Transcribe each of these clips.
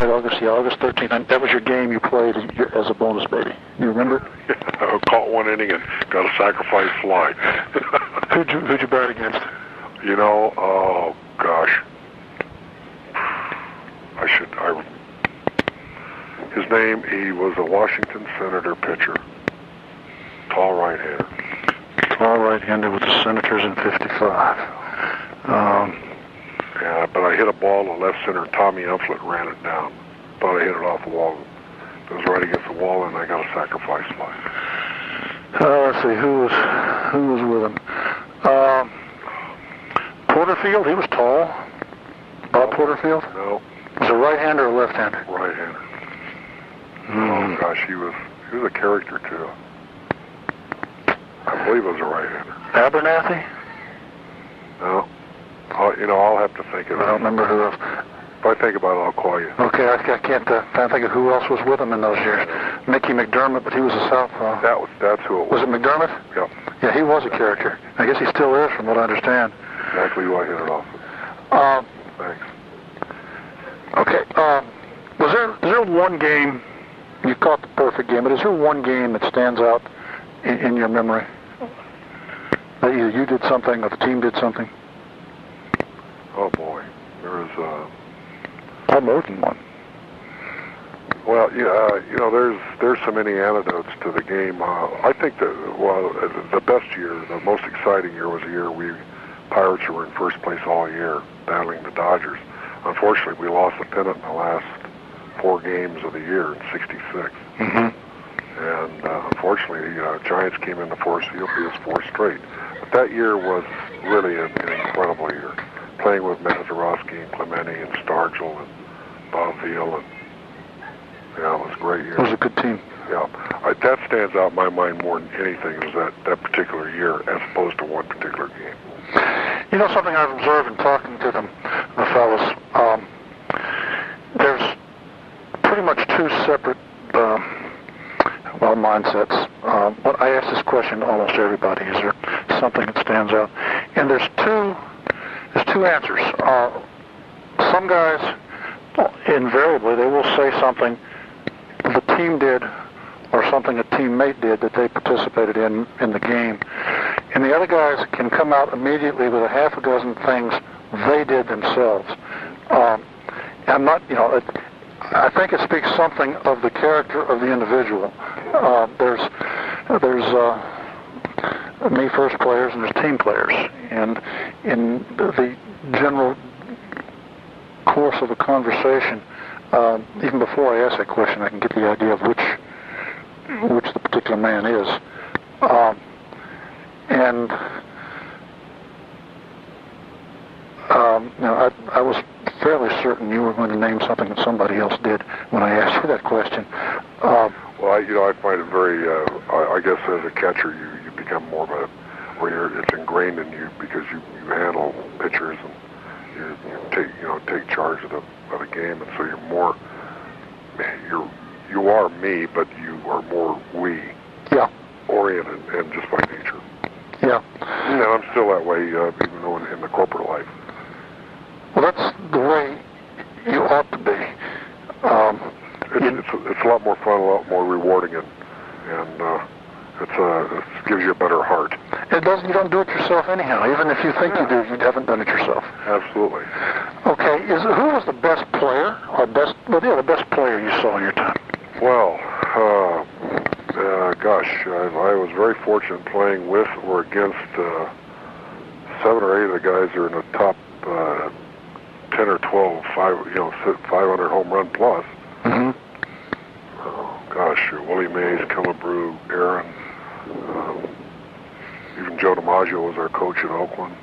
August 13th. That was your game you played as a bonus baby. You remember? I caught one inning and got a sacrifice fly. Who'd you bat against? You know, oh gosh, his name, he was a Washington Senator pitcher, tall right-hander. Tall right-hander with the Senators in '55. Yeah, but I hit a ball to left center. Tommy Umflett ran it down. Thought I hit it off the wall. It was right against the wall, and I got a sacrifice fly. Let's see, who was with him? Porterfield, he was tall. Bob Porterfield? No. Was it right-hander or left-hander? Right-hander. Oh gosh, he was a character too. I believe it was a right-hander. Abernathy? No. I'll have to think of it. I don't remember who else. If I think about it, I'll call you. Okay, I can't think of who else was with him in those years. Mickey McDermott, but he was a southpaw. That's who it was. Was it McDermott? Yeah. Yeah, he was a character. I guess he still is, from what I understand. Exactly who I hit it off with. Thanks. Okay. Is there one game, you caught the perfect game, but is there one game that stands out in your memory? That either you did something or the team did something? Oh boy, there was more than one. Well, there's so many anecdotes to the game. I think the best year, the most exciting year, was the year Pirates were in first place all year, battling the Dodgers. Unfortunately, we lost the pennant in the last 4 games of the year in '66. Mm-hmm. And unfortunately, the Giants came in the fourth field, beat us 4 straight. But that year was really an incredible year. Playing with Mazeroski and Clemente and Stargell and Bob Veal, and it was a great year. It was a good team. Yeah, that stands out in my mind more than anything, is that particular year as opposed to one particular game. You know, something I've observed in talking to the fellas, there's pretty much 2 separate mindsets. I ask this question to almost everybody: is there something that stands out? And there's two answers. Some guys, invariably, they will say something the team did or something a teammate did that they participated in the game. And the other guys can come out immediately with a half a dozen things they did themselves. I'm not, I think it speaks something of the character of the individual. There's me first players and there's team players. And in the general course of a conversation, even before I ask that question, I can get the idea of which the particular man is. I was fairly certain you were going to name something that somebody else did when I asked you that question. Well, I find it very. I guess as a catcher, you become more of a, where it's ingrained in you because you handle pitchers and you take charge of the game, and so you're more. You are me, but you are more we. Yeah. Oriented, and just by nature. Yeah. And I'm still that way, even though in the corporate life. Well, that's the way you ought to be. It's a lot more fun, a lot more rewarding, and it gives you a better heart. It doesn't. You don't do it yourself anyhow. Even if you think you do, you haven't done it yourself. Absolutely. Okay. Who was the best player, or the best player you saw in your time? Well, I was very fortunate playing with or against 7 or 8 of the guys who are in the top 10 or 12, 500 home run plus. Mm-hmm. Willie Mays, Killebrew, Aaron, even Joe DiMaggio was our coach in Oakland.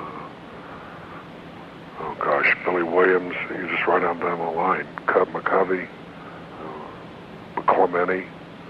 Billy Williams, he was just right on down the line. Cub McCovey, Clemente,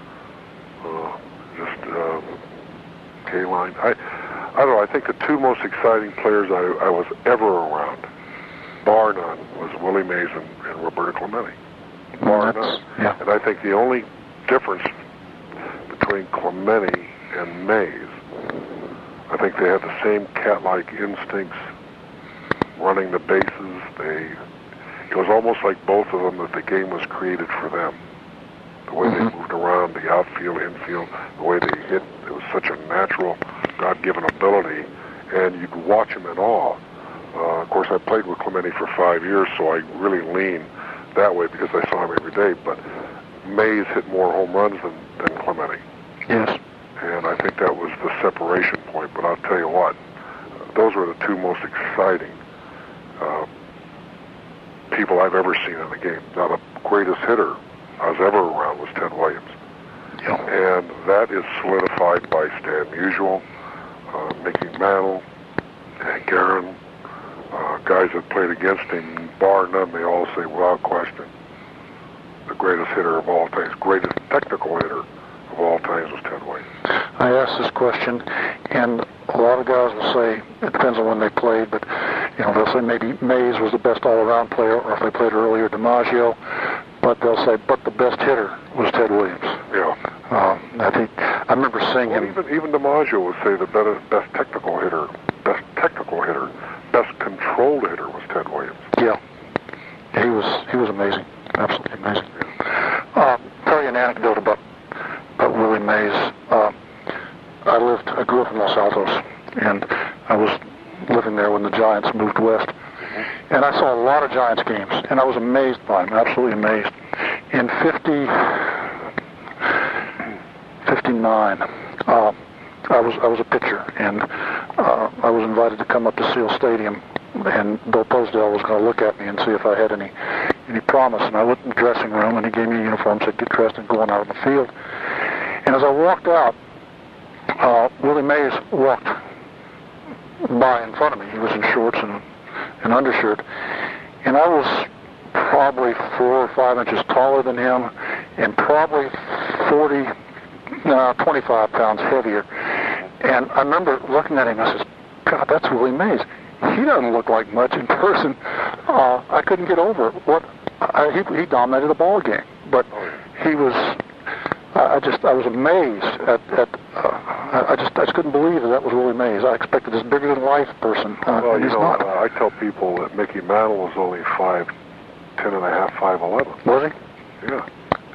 K-Line. I don't know, I think the 2 most exciting players I was ever around, bar none, was Willie Mays and Roberto Clemente. Bar none. Yeah. And I think the only difference between Clemente and Mays, I think they had the same cat-like instincts, running the bases. It was almost like both of them that the game was created for them. The way they moved around, the outfield, infield, the way they hit, it was such a natural, God-given ability, and you could watch them in awe. Of course, I played with Clemente for 5 years, so I really lean that way because I saw him every day, but Mays hit more home runs than Clemente. Yes. And I think that was the separation point, but I'll tell you what, those were the two most exciting people I've ever seen in the game. Now, the greatest hitter I was ever around was Ted Williams. Yeah. And that is solidified by Stan Musial, Mickey Mantle, Hank Aaron, guys that played against him, bar none, they all say without question, the greatest hitter of all times, greatest technical hitter of all times was Ted Williams. I asked this question, and a lot of guys will say, it depends on when they played, but they'll say maybe Mays was the best all-around player, or if they played earlier, DiMaggio, but they'll say, but the best hitter was Ted Williams. Yeah. I remember seeing him. Even DiMaggio would say the best technical hitter, best controlled hitter was Ted Williams. Yeah. He was amazing. Absolutely amazing. Tell you an anecdote about Willie Mays. I grew up in Los Altos, and I was living there when the Giants moved west. And I saw a lot of Giants games, and I was amazed by him, absolutely amazed. In 59, I was a pitcher, and I was invited to come up to Seal Stadium, and Bill Posdell was going to look at me and see if I had any promise. And I went in the dressing room, and he gave me a uniform, said get dressed and go on out on the field. And as I walked out, Willie Mays walked by in front of me. He was in shorts and an undershirt, and I was probably 4 or 5 inches taller than him, and probably 25 pounds heavier. And I remember looking at him, I said, God, that's Willie Mays. He doesn't look like much in person. I couldn't get over it. He dominated the ball game, but he was. I was amazed I just couldn't believe that was Willie Mays. I expected this bigger than life person. Well, he's not. I tell people that Mickey Mantle was only 5'10 and a half, 5'11. Was he? Yeah.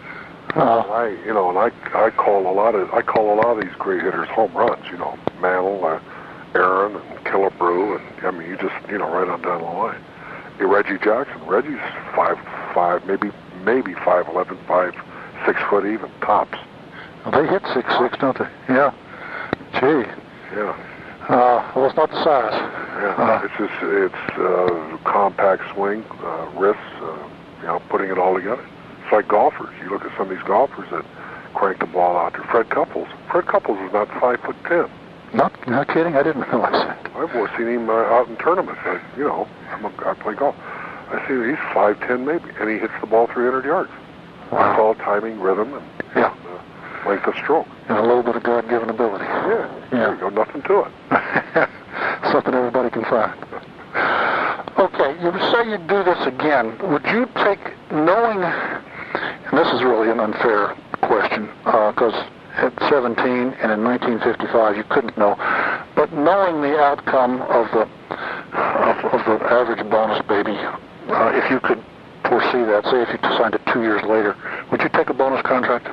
I call a lot of these great hitters home runs. Mantle, Aaron, and Killebrew, and I mean, you just right on down the line. Reggie Jackson. Reggie's 5'5", maybe 5'11", 6 foot even tops. Well, they hit 6'6", don't they? Yeah. Gee. Yeah. Well, it's not the size. Yeah. It's compact swing, wrists, putting it all together. It's like golfers. You look at some of these golfers that crank the ball out there. Fred Couples. Fred Couples is not 5'10". Not kidding. I didn't realize that. I've seen him out in tournaments. I play golf. I see he's 5'10" maybe, and he hits the ball 300 yards. Wow. It's all timing, rhythm, and length of stroke. And a little bit of God-given ability. Yeah. There you go. Nothing to it. Something everybody can find. Okay, you say you do this again. Would you take, knowing, and this is really an unfair question, because at 17 and in 1955 you couldn't know, but knowing the outcome of the average bonus baby, if you could foresee that, say if you signed it 2 years later, would you take a bonus contract?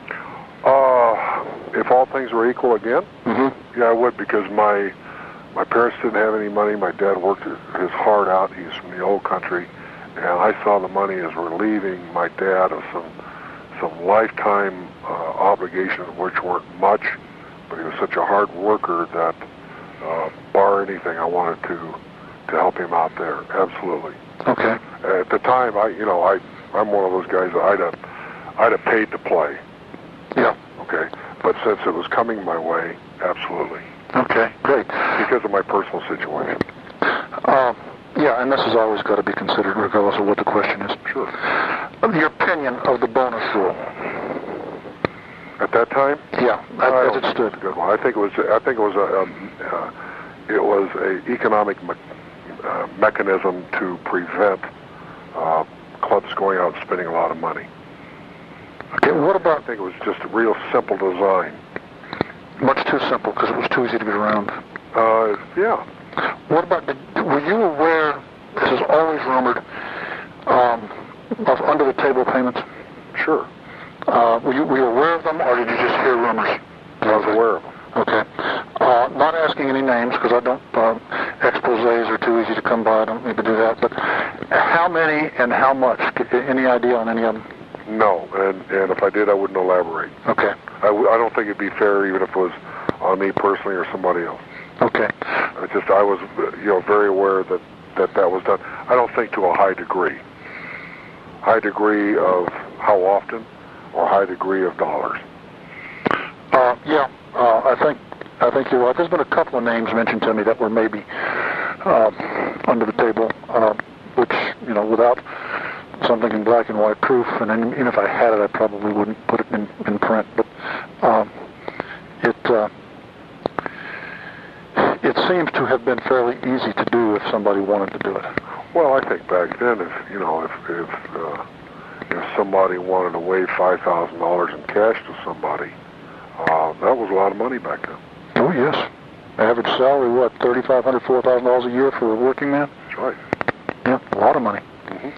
If all things were equal again, yeah, I would, because my parents didn't have any money. My dad worked his heart out. He's from the old country, and I saw the money as relieving my dad of some lifetime obligations, which weren't much, but he was such a hard worker that, bar anything, I wanted to help him out there. Absolutely. Okay. At the time, I'm one of those guys that I'd have paid to play. Yeah. Okay. But since it was coming my way, absolutely. Okay, great. Because of my personal situation. Yeah, and this has always got to be considered regardless of what the question is. Sure. Your opinion of the bonus rule. At that time? Yeah, as it stood. Good one. I think it was a economic mechanism to prevent clubs going out and spending a lot of money. Okay, what about... I think it was just a real simple design. Much too simple, because it was too easy to get around. Yeah. What about... Were you aware, this is always rumored, of under-the-table payments? Sure. Were you aware of them, or did you just hear rumors? I was aware of them. Okay. Not asking any names, because I don't, exposés are too easy to come by. I don't need to do that. But how many and how much? Any idea on any of them? No, and if I did, I wouldn't elaborate. Okay. I don't think it'd be fair, even if it was on me personally or somebody else. Okay. I was, very aware that was done. I don't think to a high degree. High degree of how often, or high degree of dollars. Yeah. I think you're right. There's been a couple of names mentioned to me that were maybe under the table, which, without something in black and white proof, and even if I had it, I probably wouldn't put it in print. But it seems to have been fairly easy to do if somebody wanted to do it. Well, I think back then, if somebody wanted to waive $5,000 in cash to somebody, that was a lot of money back then. Oh yes, average salary $3,500, $4,000 a year for a working man. That's right. Yeah, a lot of money. Mm-hmm.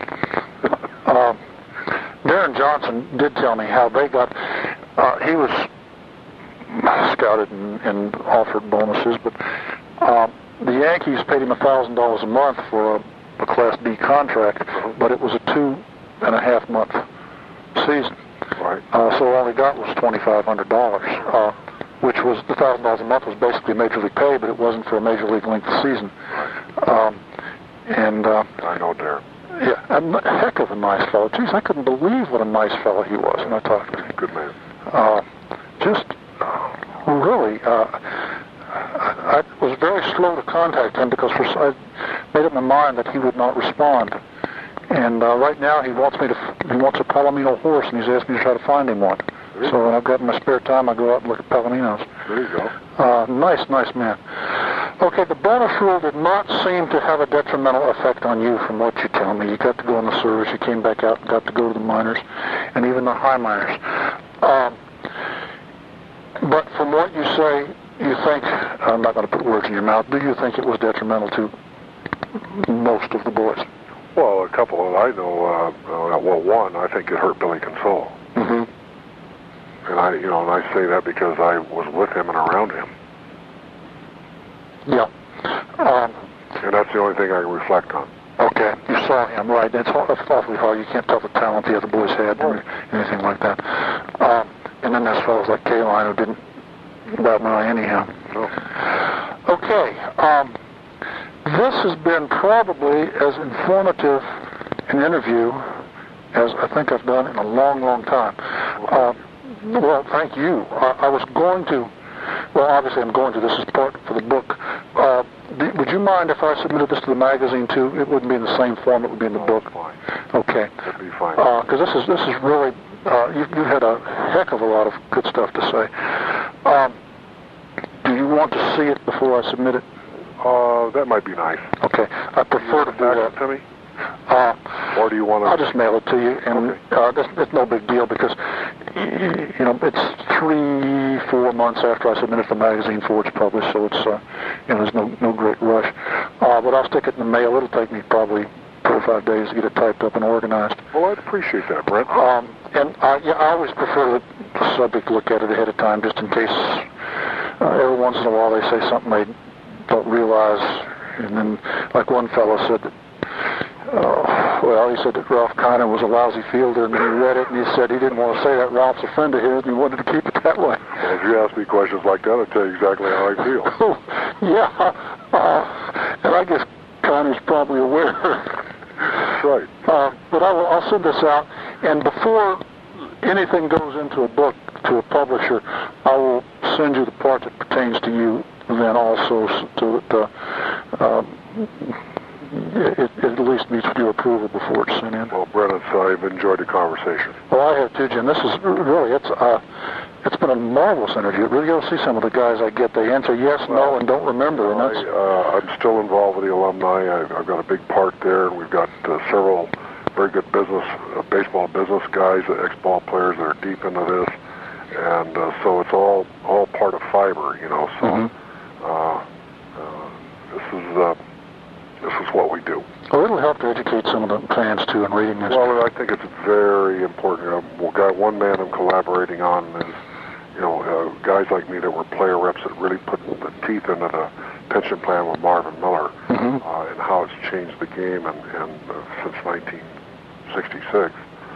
Darren Johnson did tell me how they got. He was scouted and offered bonuses, but the Yankees paid him $1,000 a month for a Class B contract, but it was a 2.5 month season. Right. So all he got was $2,500, which was the $1,000 a month was basically Major League pay, but it wasn't for a Major League length season. I know Darren. Yeah, a heck of a nice fellow. Geez, I couldn't believe what a nice fellow he was when I talked to him. Good man. Really, I was very slow to contact him because I made up my mind that he would not respond. And right now he wants a Palomino horse, and he's asked me to try to find him one. So when I've got my spare time, I go out and look at Palominos. There you go. Nice man. Okay, the bonus rule did not seem to have a detrimental effect on you from what you tell me. You got to go in the service, you came back out and got to go to the minors, and even the high minors. But from what you say, you think, I'm not going to put words in your mouth, do you think it was detrimental to most of the boys? Well, a couple that I know, one, I think it hurt Billy Console. Mm-hmm. And I say that because I was with him and around him. Yeah. And that's the only thing I can reflect on. Okay, you saw him, right. It's awfully hard. You can't tell the talent the other boys had or anything like that. And then there's fellows like Kaline who didn't bat an eye anyhow. No. Okay. This has been probably as informative an interview as I think I've done in a long, long time. Well, thank you. I was going to, obviously I'm going to, this is part for the book. Would you mind if I submitted this to the magazine too? It wouldn't be in the same form, it would be in the book. Fine. Okay. That'd be fine. Because this is really, you had a heck of a lot of good stuff to say. Do you want to see it before I submit it? That might be nice. Okay. I prefer to do that. To me? Or do you want to? I'll just mail it to you, and it's no big deal because, it's 3-4 months after I submit it to the magazine for it's published, so it's, there's no great rush. But I'll stick it in the mail. It'll take me probably 4 or 5 days to get it typed up and organized. Well, I'd appreciate that, Brent. And I always prefer the subject to look at it ahead of time, just in case every once in a while they say something they don't realize, and then, like one fellow said that, he said that Ralph Kiner was a lousy fielder, and then he read it, and he said he didn't want to say that Ralph's a friend of his, and he wanted to keep it that way. Well, if you ask me questions like that, I'll tell you exactly how I feel. Yeah, and I guess Kiner's probably aware. That's right. But I'll send this out, and before anything goes into a book to a publisher, I will send you the part that pertains to you, then also to it at least meets with your approval before it's sent in. Well, Brent, I've enjoyed the conversation. Well, I have too, Jim. This is really, it's been a marvelous interview. Really, you'll see some of the guys I get. They answer yes, no, and don't remember. And I'm still involved with the alumni. I've got a big part there, and we've got several very good baseball business guys, ex-ball players that are deep into this, and so it's all part of fiber, So this is this is what we do. Well, it'll help to educate some of the fans, too, in reading this. Well, I think it's very important. One man I'm collaborating on is, guys like me that were player reps that really put the teeth into the pension plan with Marvin Miller, and how it's changed the game since 1966,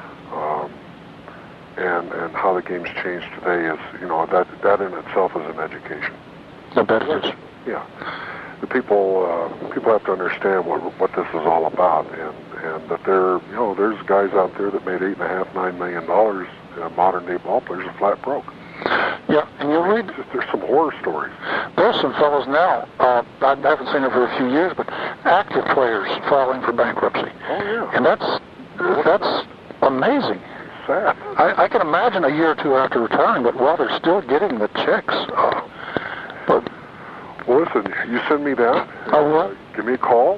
and how the game's changed today is, that in itself is an education. I bet it is. Yeah. The people have to understand what this is all about, and that there's guys out there that made $8.5–9 million modern day ball players are flat broke. Yeah, and you'll read. There's some horror stories. There's some fellows now. I haven't seen it for a few years, but active players filing for bankruptcy. Oh yeah. And that's amazing. Sad. I can imagine a year or two after retiring, but while they're still getting the checks. But well, listen, you send me that. Give me a call.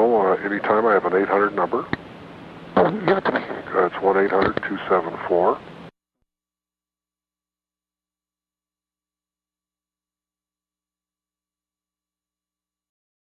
Anytime. I have an 800 number. Oh, give it to me. It's 1-800-274.